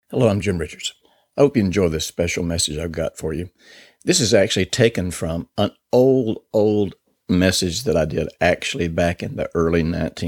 Hello, I'm Jim Richards. I hope you enjoy this special message I've got for you. This is actually taken from an old message that I did actually back in the early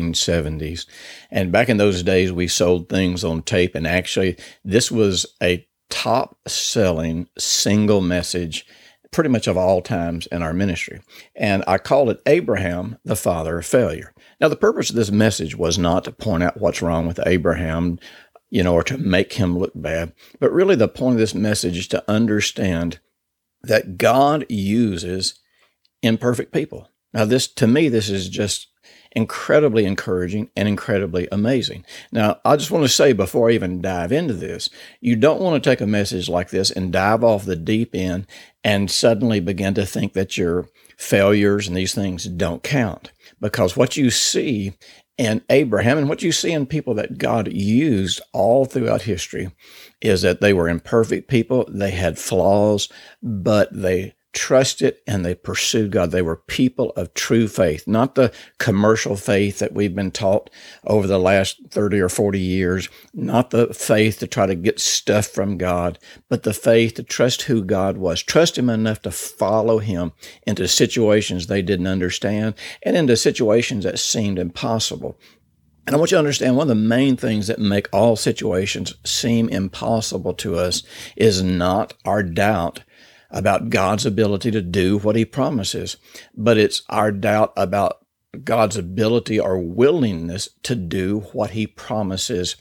1970s. And back in those days, we sold things on tape. And actually, this was a top-selling single message pretty much of all times in our ministry. And I called it Abraham, the Father of Failure. Now, the purpose of this message was not to point out what's wrong with Abraham, or to make him look bad. But really the point of this message is to understand that God uses imperfect people. Now to me, this is just incredibly encouraging and incredibly amazing. Now, I just want to say before I even dive into this, you don't want to take a message like this and dive off the deep end and suddenly begin to think that your failures and these things don't count. Because what you see in Abraham and what you see in people that God used all throughout history is that they were imperfect people. They had flaws, but they trusted and they pursued God. They were people of true faith, not the commercial faith that we've been taught over the last 30 or 40 years, not the faith to try to get stuff from God, but the faith to trust who God was, trust Him enough to follow Him into situations they didn't understand and into situations that seemed impossible. And I want you to understand one of the main things that make all situations seem impossible to us is not our doubt about God's ability to do what He promises, but it's our doubt about God's ability or willingness to do what He promises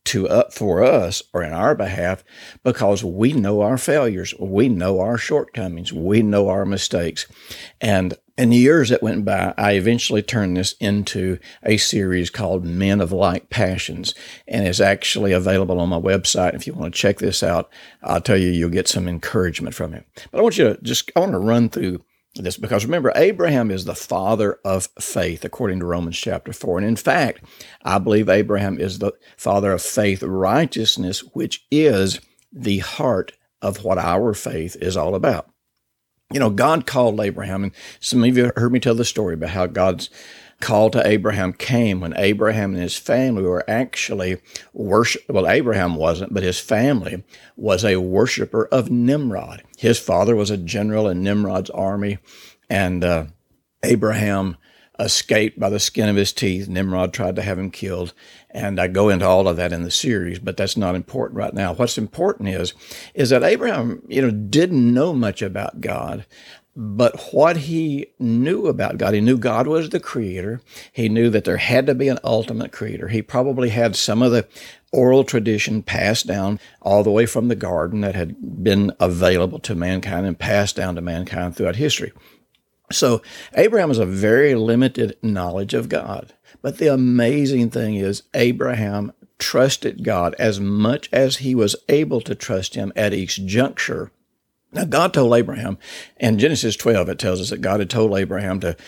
for us or in our behalf, because we know our failures, we know our shortcomings, we know our mistakes. And in the years that went by, I eventually turned this into a series called Men of Like Passions, and it's actually available on my website. If you want to check this out, I'll tell you, you'll get some encouragement from it. But I want to run through this, because remember, Abraham is the father of faith, according to Romans chapter 4. And in fact, I believe Abraham is the father of faith righteousness, which is the heart of what our faith is all about. God called Abraham, and some of you heard me tell the story about how God's call to Abraham came when Abraham and his family were actually Abraham wasn't, but his family was a worshiper of Nimrod. His father was a general in Nimrod's army, and Abraham escaped by the skin of his teeth. Nimrod tried to have him killed, and I go into all of that in the series, but that's not important right now. What's important is that Abraham, didn't know much about God, but what he knew about God, he knew God was the creator. He knew that there had to be an ultimate creator. He probably had some of the oral tradition passed down all the way from the garden that had been available to mankind and passed down to mankind throughout history. So Abraham has a very limited knowledge of God. But the amazing thing is Abraham trusted God as much as he was able to trust Him at each juncture. Now, God told Abraham, in Genesis 12, it tells us that God had told Abraham to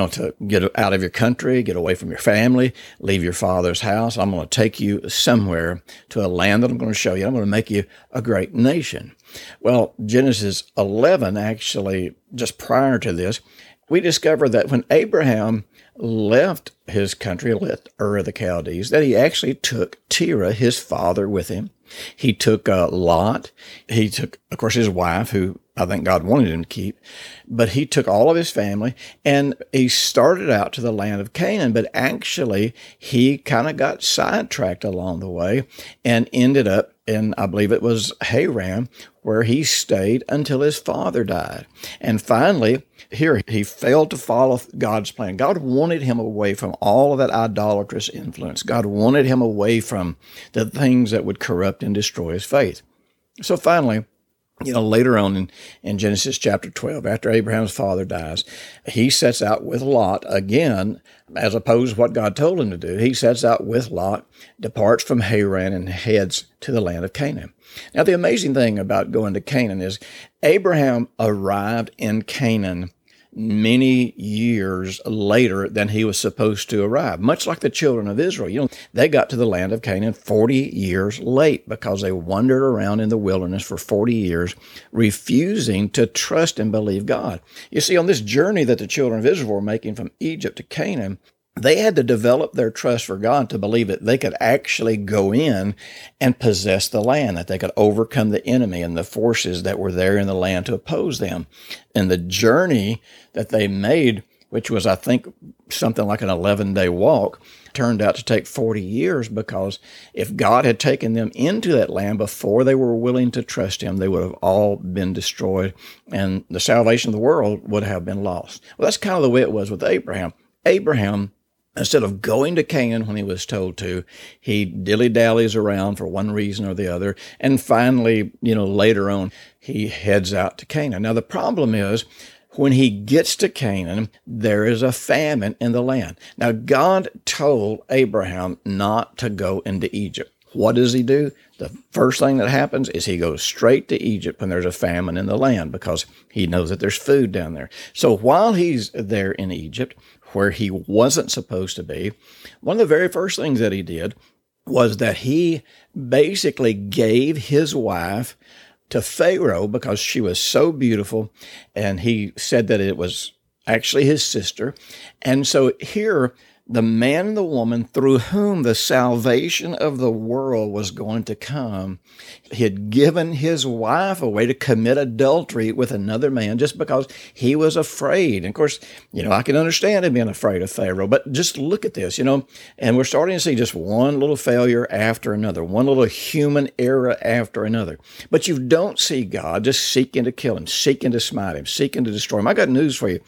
get out of your country, get away from your family, leave your father's house. I'm going to take you somewhere to a land that I'm going to show you. I'm going to make you a great nation. Well, Genesis 11, actually, just prior to this, we discover that when Abraham left his country, left Ur of the Chaldees, that he actually took Terah, his father, with him. He took Lot. He took, of course, his wife, who I think God wanted him to keep, but he took all of his family, and he started out to the land of Canaan, but actually he kind of got sidetracked along the way and ended up in, I believe it was Haran, where he stayed until his father died. And finally, here he failed to follow God's plan. God wanted him away from all of that idolatrous influence. God wanted him away from the things that would corrupt and destroy his faith. So finally, later on in Genesis chapter 12, after Abraham's father dies, he sets out with Lot again, as opposed to what God told him to do. He sets out with Lot, departs from Haran, and heads to the land of Canaan. Now, the amazing thing about going to Canaan is Abraham arrived in Canaan many years later than he was supposed to arrive, much like the children of Israel. They got to the land of Canaan 40 years late because they wandered around in the wilderness for 40 years, refusing to trust and believe God. You see, on this journey that the children of Israel were making from Egypt to Canaan, they had to develop their trust for God to believe that they could actually go in and possess the land, that they could overcome the enemy and the forces that were there in the land to oppose them. And the journey that they made, which was, I think, something like an 11-day walk, turned out to take 40 years, because if God had taken them into that land before they were willing to trust him, they would have all been destroyed, and the salvation of the world would have been lost. Well, that's kind of the way it was with Abraham. Abraham, instead of going to Canaan when he was told to, he dilly-dallies around for one reason or the other, and finally, later on, he heads out to Canaan. Now, the problem is, when he gets to Canaan, there is a famine in the land. Now, God told Abraham not to go into Egypt. What does he do? The first thing that happens is he goes straight to Egypt when there's a famine in the land, because he knows that there's food down there. So while he's there in Egypt, where he wasn't supposed to be, one of the very first things that he did was that he basically gave his wife to Pharaoh because she was so beautiful, and he said that it was actually his sister. And so here, the man and the woman through whom the salvation of the world was going to come, he had given his wife away to commit adultery with another man just because he was afraid. And of course, I can understand him being afraid of Pharaoh, but just look at this, and we're starting to see just one little failure after another, one little human error after another. But you don't see God just seeking to kill him, seeking to smite him, seeking to destroy him. I got news for you.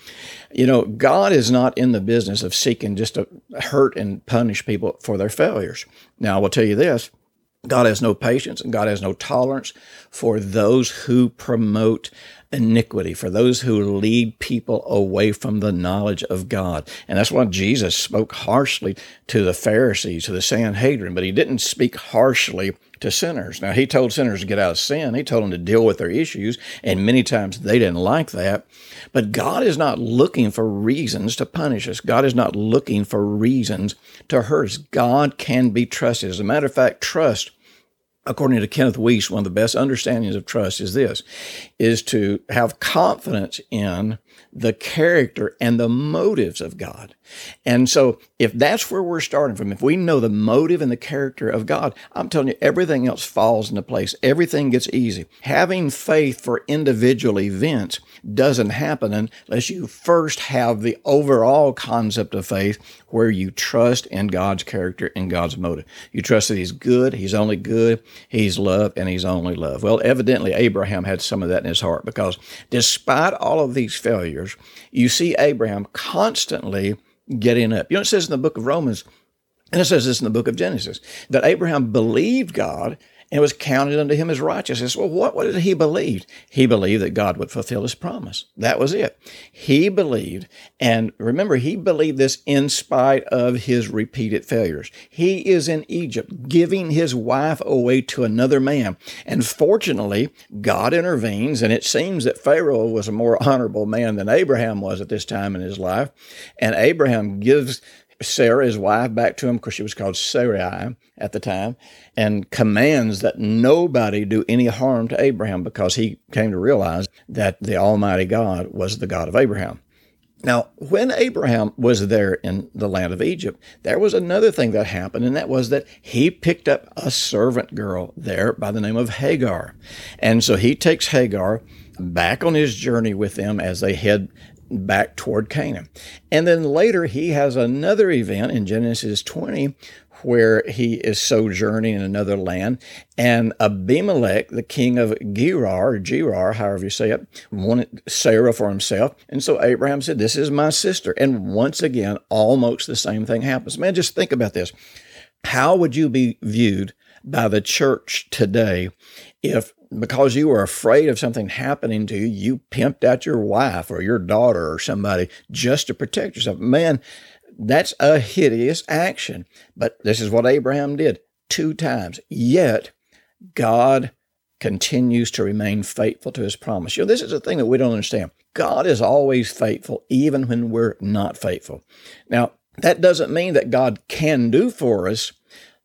God is not in the business of seeking just to hurt and punish people for their failures. Now, I will tell you this. God has no patience and God has no tolerance for those who promote iniquity, for those who lead people away from the knowledge of God. And that's why Jesus spoke harshly to the Pharisees, to the Sanhedrin, but he didn't speak harshly to sinners. Now, he told sinners to get out of sin. He told them to deal with their issues, and many times they didn't like that. But God is not looking for reasons to punish us. God is not looking for reasons to hurt us. God can be trusted. As a matter of fact, trust, according to Kenneth Weiss, one of the best understandings of trust is this, is to have confidence in the character and the motives of God. And so if that's where we're starting from, if we know the motive and the character of God, I'm telling you, everything else falls into place. Everything gets easy. Having faith for individual events doesn't happen unless you first have the overall concept of faith where you trust in God's character and God's motive. You trust that he's good, he's only good, he's love, and he's only love. Well, evidently Abraham had some of that in his heart, because despite all of these failures, you see Abraham constantly getting up. It says in the book of Romans, and it says this in the book of Genesis, that Abraham believed God and it was counted unto him as righteousness. Well, what did he believe? He believed that God would fulfill his promise. That was it. He believed, and remember, he believed this in spite of his repeated failures. He is in Egypt giving his wife away to another man. And fortunately, God intervenes, and it seems that Pharaoh was a more honorable man than Abraham was at this time in his life. And Abraham gives Sarah, his wife, back to him, because she was called Sarai at the time, and commands that nobody do any harm to Abraham, because he came to realize that the Almighty God was the God of Abraham. Now, when Abraham was there in the land of Egypt, there was another thing that happened, and that was that he picked up a servant girl there by the name of Hagar. And so he takes Hagar back on his journey with them as they head back toward Canaan. And then later he has another event in Genesis 20 where he is sojourning in another land, and Abimelech, the king of Gerar, however you say it, wanted Sarah for himself. And so Abraham said, "This is my sister." And once again, almost the same thing happens. Man, just think about this. How would you be viewed by the church today if, because you were afraid of something happening to you, you pimped out your wife or your daughter or somebody just to protect yourself? Man, that's a hideous action. But this is what Abraham did 2 times. Yet, God continues to remain faithful to his promise. This is the thing that we don't understand. God is always faithful, even when we're not faithful. Now, that doesn't mean that God can do for us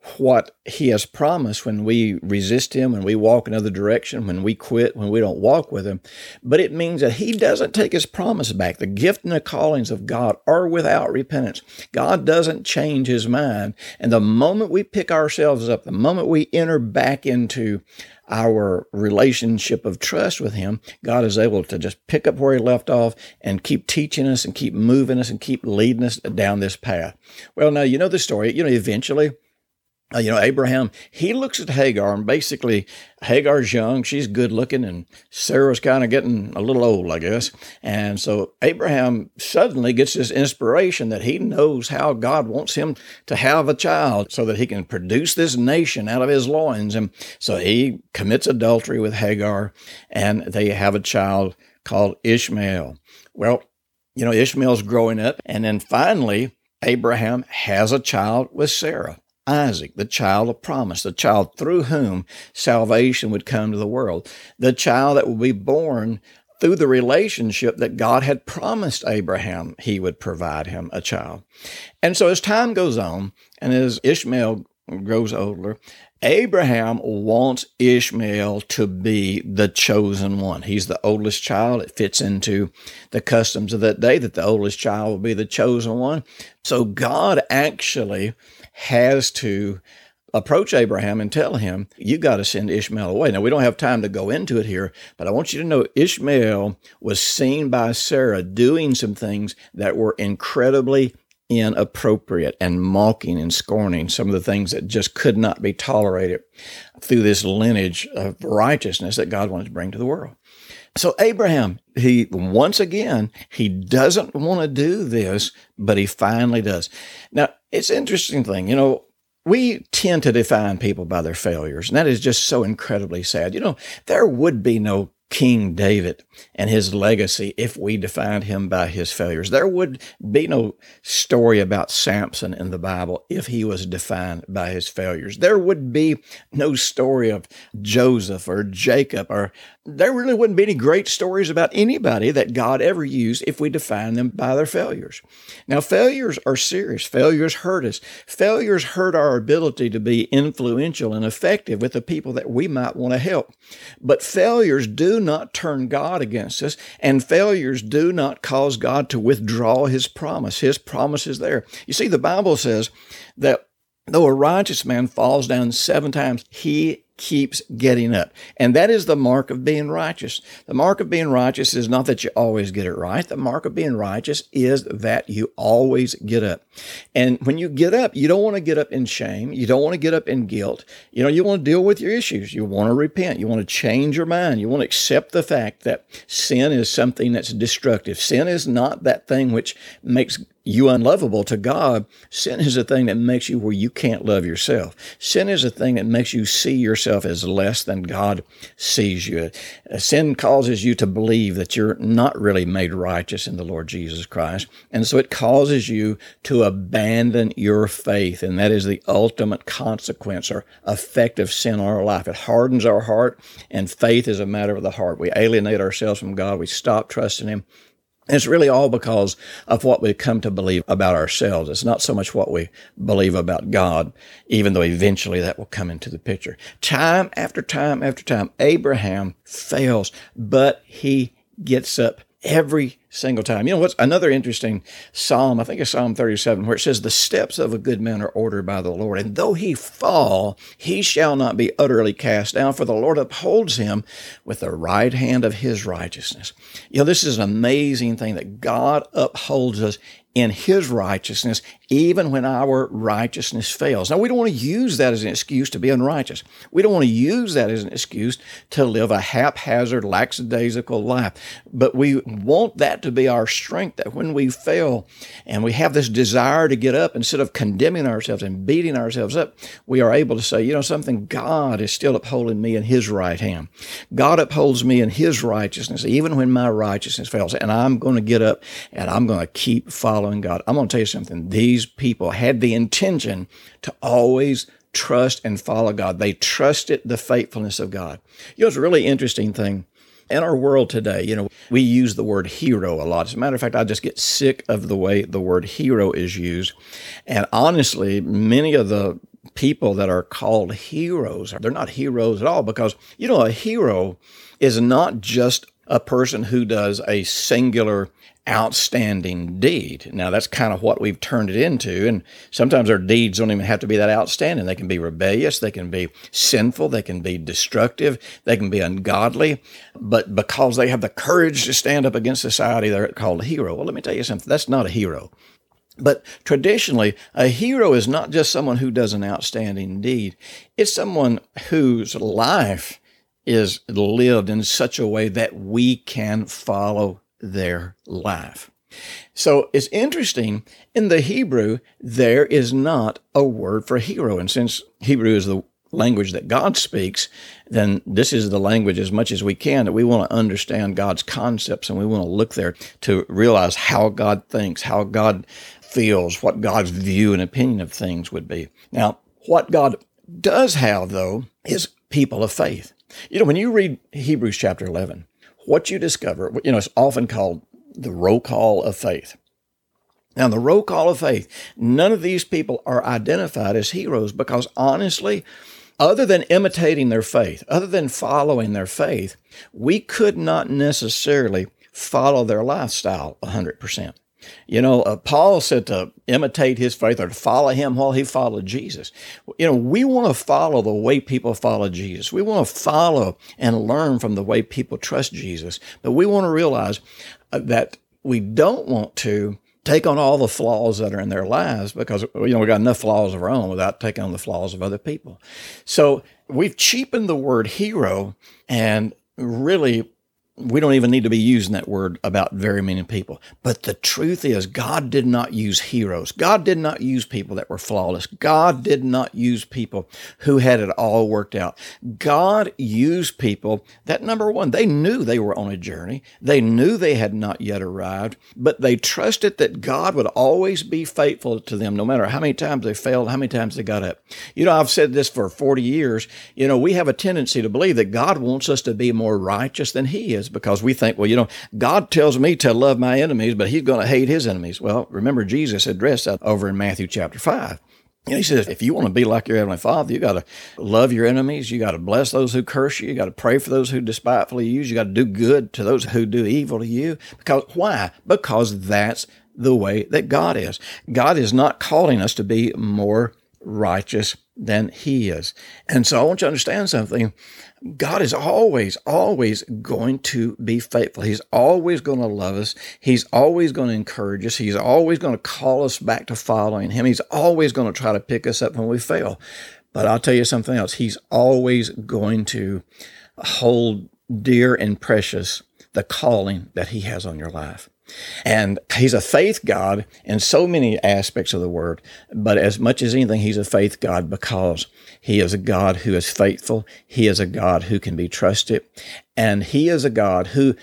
what he has promised when we resist him, when we walk another direction, when we quit, when we don't walk with him. But it means that he doesn't take his promise back. The gift and the callings of God are without repentance. God doesn't change his mind. And the moment we pick ourselves up, the moment we enter back into our relationship of trust with him, God is able to just pick up where he left off and keep teaching us and keep moving us and keep leading us down this path. Well, now, you know the story. Eventually, Abraham, he looks at Hagar, and basically Hagar's young, she's good looking, and Sarah's kind of getting a little old, I guess. And so Abraham suddenly gets this inspiration that he knows how God wants him to have a child so that he can produce this nation out of his loins. And so he commits adultery with Hagar, and they have a child called Ishmael. Well, Ishmael's growing up, and then finally Abraham has a child with Sarah. Isaac, the child of promise, the child through whom salvation would come to the world, the child that would be born through the relationship that God had promised Abraham he would provide him a child. And so as time goes on, and as Ishmael grows older, Abraham wants Ishmael to be the chosen one. He's the oldest child. It fits into the customs of that day that the oldest child will be the chosen one. So God actually has to approach Abraham and tell him, you got to send Ishmael away. Now, we don't have time to go into it here, but I want you to know Ishmael was seen by Sarah doing some things that were incredibly inappropriate and mocking and scorning, some of the things that just could not be tolerated through this lineage of righteousness that God wanted to bring to the world. So Abraham, he doesn't want to do this, but he finally does. Now, it's an interesting thing. We tend to define people by their failures, and that is just so incredibly sad. There would be no King David and his legacy if we defined him by his failures. There would be no story about Samson in the Bible if he was defined by his failures. There would be no story of Joseph or Jacob, or there really wouldn't be any great stories about anybody that God ever used if we defined them by their failures. Now, failures are serious. Failures hurt us. Failures hurt our ability to be influential and effective with the people that we might want to help. But failures do not turn God against us, and failures do not cause God to withdraw his promise. His promise is there. You see, the Bible says that though a righteous man falls down 7 times, he keeps getting up. And that is the mark of being righteous. The mark of being righteous is not that you always get it right. The mark of being righteous is that you always get up. And when you get up, you don't want to get up in shame. You don't want to get up in guilt. You want to deal with your issues. You want to repent. You want to change your mind. You want to accept the fact that sin is something that's destructive. Sin is not that thing which makes you unlovable to God. Sin is a thing that makes you where you can't love yourself. Sin is a thing that makes you see yourself as less than God sees you. Sin causes you to believe that you're not really made righteous in the Lord Jesus Christ. And so it causes you to abandon your faith. And that is the ultimate consequence or effect of sin in our life. It hardens our heart, and faith is a matter of the heart. We alienate ourselves from God. We stop trusting him. And it's really all because of what we come to believe about ourselves. It's not so much what we believe about God, even though eventually that will come into the picture. Time after time after time, Abraham fails, but he gets up every single time. What's another interesting psalm? I think it's Psalm 37, where it says, the steps of a good man are ordered by the Lord, and though he fall, he shall not be utterly cast down, for the Lord upholds him with the right hand of his righteousness. This is an amazing thing that God upholds us in his righteousness, even when our righteousness fails. Now, we don't want to use that as an excuse to be unrighteous. We don't want to use that as an excuse to live a haphazard, lackadaisical life. But we want that to be our strength, that when we fail and we have this desire to get up, instead of condemning ourselves and beating ourselves up, we are able to say, something, God is still upholding me in his right hand. God upholds me in his righteousness, even when my righteousness fails. And I'm going to get up and I'm going to keep following God. I'm going to tell you something. These people had the intention to always trust and follow God. They trusted the faithfulness of God. It's a really interesting thing. In our world today, we use the word hero a lot. As a matter of fact, I just get sick of the way the word hero is used. And honestly, many of the people that are called heroes, they're not heroes at all, because, a hero is not just a person who does a singular outstanding deed. Now, that's kind of what we've turned it into, and sometimes our deeds don't even have to be that outstanding. They can be rebellious, they can be sinful, they can be destructive, they can be ungodly, but because they have the courage to stand up against society, they're called a hero. Well, let me tell you something, that's not a hero. But traditionally, a hero is not just someone who does an outstanding deed. It's someone whose life is lived in such a way that we can follow their life. So it's interesting, in the Hebrew, there is not a word for hero. And since Hebrew is the language that God speaks, then this is the language, as much as we can, that we want to understand God's concepts, and we want to look there to realize how God thinks, how God feels, what God's view and opinion of things would be. Now, what God does have, though, is people of faith. When you read Hebrews chapter 11, what you discover, it's often called the roll call of faith. Now, the roll call of faith, none of these people are identified as heroes, because honestly, other than imitating their faith, other than following their faith, we could not necessarily follow their lifestyle 100%. Paul said to imitate his faith, or to follow him while he followed Jesus. We want to follow the way people follow Jesus. We want to follow and learn from the way people trust Jesus. But we want to realize that we don't want to take on all the flaws that are in their lives, because, we got enough flaws of our own without taking on the flaws of other people. So we've cheapened the word hero, and really, we don't even need to be using that word about very many people. But the truth is, God did not use heroes. God did not use people that were flawless. God did not use people who had it all worked out. God used people that, number one, they knew they were on a journey. They knew they had not yet arrived, but they trusted that God would always be faithful to them, no matter how many times they failed, how many times they got up. I've said this for 40 years. We have a tendency to believe that God wants us to be more righteous than He is, because we think, God tells me to love my enemies, but He's going to hate His enemies. Well, remember, Jesus addressed that over in Matthew chapter 5. He says, if you want to be like your Heavenly Father, you got to love your enemies. You got to bless those who curse you. You got to pray for those who despitefully use you. You got to do good to those who do evil to you. Why? Because that's the way that God is. God is not calling us to be more righteous than He is. And so I want you to understand something. God is always, always going to be faithful. He's always going to love us. He's always going to encourage us. He's always going to call us back to following Him. He's always going to try to pick us up when we fail. But I'll tell you something else. He's always going to hold dear and precious the calling that He has on your life. And He's a faith God in so many aspects of the word, but as much as anything, He's a faith God because He is a God who is faithful. He is a God who can be trusted. And He is a God who,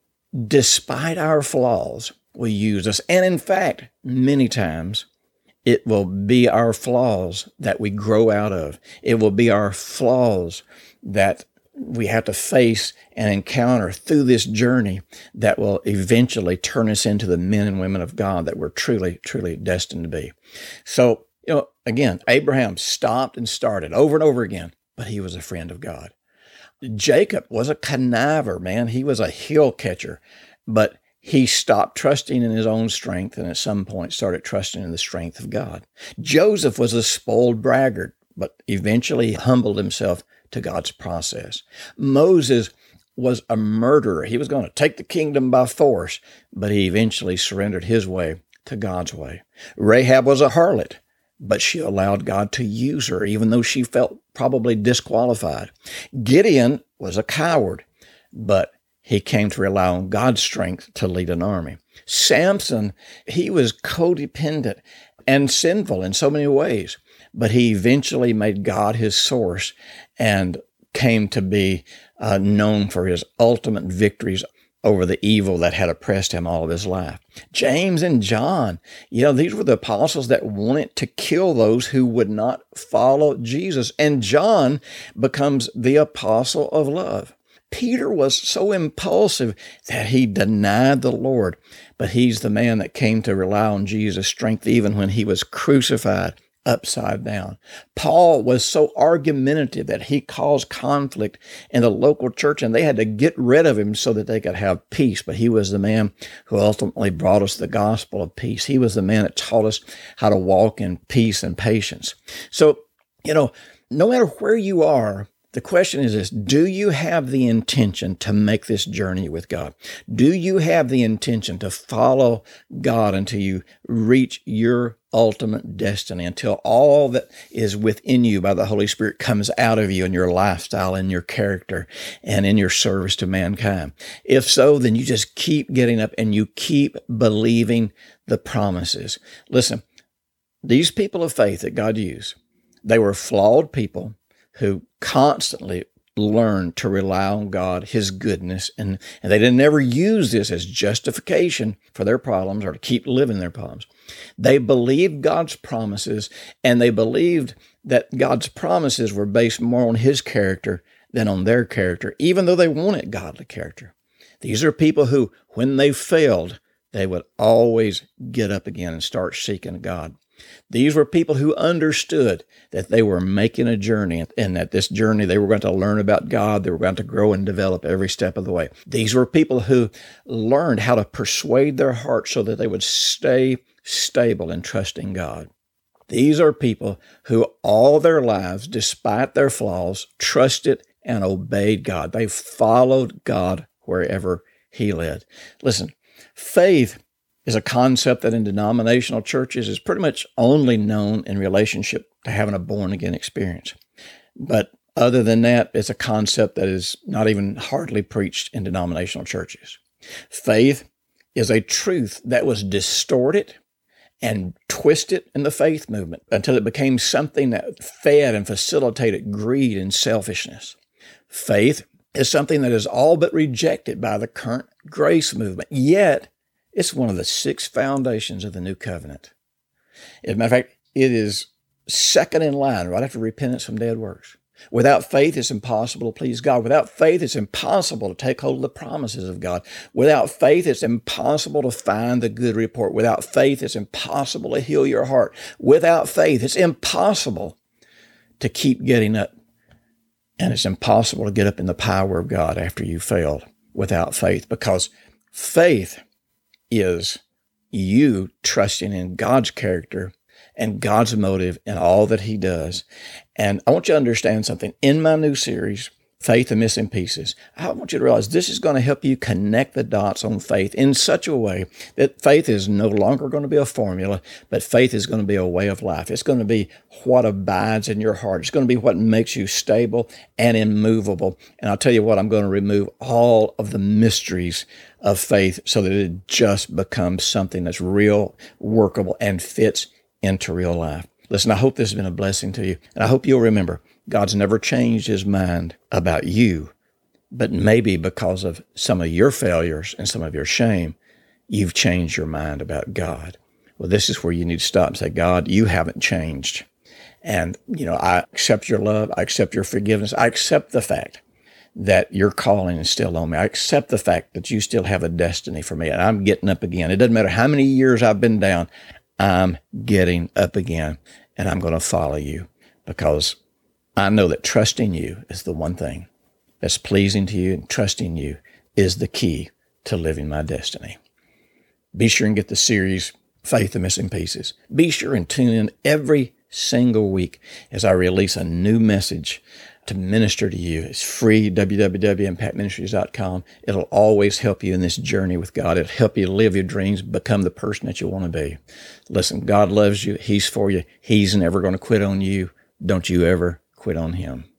despite our flaws, will use us. And in fact, many times, it will be our flaws that we grow out of. It will be our flaws that we have to face and encounter through this journey that will eventually turn us into the men and women of God that we're truly, truly destined to be. So, again, Abraham stopped and started over and over again, but he was a friend of God. Jacob was a conniver, man. He was a heel catcher, but he stopped trusting in his own strength and at some point started trusting in the strength of God. Joseph was a spoiled braggart, but eventually humbled himself to God's process. Moses was a murderer. He was going to take the kingdom by force, but he eventually surrendered his way to God's way. Rahab was a harlot, but she allowed God to use her, even though she felt probably disqualified. Gideon was a coward, but he came to rely on God's strength to lead an army. Samson, he was codependent and sinful in so many ways, but he eventually made God his source and came to be known for his ultimate victories over the evil that had oppressed him all of his life. James and John, these were the apostles that wanted to kill those who would not follow Jesus. And John becomes the apostle of love. Peter was so impulsive that he denied the Lord, but he's the man that came to rely on Jesus' strength even when he was crucified upside down. Paul was so argumentative that he caused conflict in the local church, and they had to get rid of him so that they could have peace. But he was the man who ultimately brought us the gospel of peace. He was the man that taught us how to walk in peace and patience. So, no matter where you are, the question is this: do you have the intention to make this journey with God? Do you have the intention to follow God until you reach your ultimate destiny, until all that is within you by the Holy Spirit comes out of you in your lifestyle, in your character, and in your service to mankind? If so, then you just keep getting up and you keep believing the promises. Listen, these people of faith that God used, they were flawed people who constantly learned to rely on God, His goodness, and they didn't ever use this as justification for their problems or to keep living their problems. They believed God's promises, and they believed that God's promises were based more on His character than on their character, even though they wanted godly character. These are people who, when they failed, they would always get up again and start seeking God. These were people who understood that they were making a journey, and that this journey they were going to learn about God. They were going to grow and develop every step of the way. These were people who learned how to persuade their hearts so that they would stay stable in trusting God. These are people who all their lives, despite their flaws, trusted and obeyed God. They followed God wherever He led. Listen, faith is a concept that in denominational churches is pretty much only known in relationship to having a born-again experience. But other than that, it's a concept that is not even hardly preached in denominational churches. Faith is a truth that was distorted and twisted in the faith movement until it became something that fed and facilitated greed and selfishness. Faith is something that is all but rejected by the current grace movement, yet it's one of the 6 foundations of the New Covenant. As a matter of fact, it is second in line right after repentance from dead works. Without faith, it's impossible to please God. Without faith, it's impossible to take hold of the promises of God. Without faith, it's impossible to find the good report. Without faith, it's impossible to heal your heart. Without faith, it's impossible to keep getting up. And it's impossible to get up in the power of God after you failed without faith, because faith is you trusting in God's character and God's motive in all that He does. And I want you to understand something. In my new series, Faith and Missing Pieces, I want you to realize this is going to help you connect the dots on faith in such a way that faith is no longer going to be a formula, but faith is going to be a way of life. It's going to be what abides in your heart. It's going to be what makes you stable and immovable. And I'll tell you what, I'm going to remove all of the mysteries of faith so that it just becomes something that's real, workable, and fits into real life. Listen, I hope this has been a blessing to you. And I hope you'll remember, God's never changed His mind about you, but maybe because of some of your failures and some of your shame, you've changed your mind about God. Well, this is where you need to stop and say, God, you haven't changed. And, I accept your love. I accept your forgiveness. I accept the fact that your calling is still on me. I accept the fact that you still have a destiny for me, and I'm getting up again. It doesn't matter how many years I've been down, I'm getting up again, and I'm going to follow you, because I know that trusting you is the one thing that's pleasing to you, and trusting you is the key to living my destiny. Be sure and get the series, Faith and Missing Pieces. Be sure and tune in every single week as I release a new message to minister to you. It's free, www.impactministries.com. It'll always help you in this journey with God. It'll help you live your dreams, become the person that you want to be. Listen, God loves you. He's for you. He's never going to quit on you. Don't you ever quit on Him.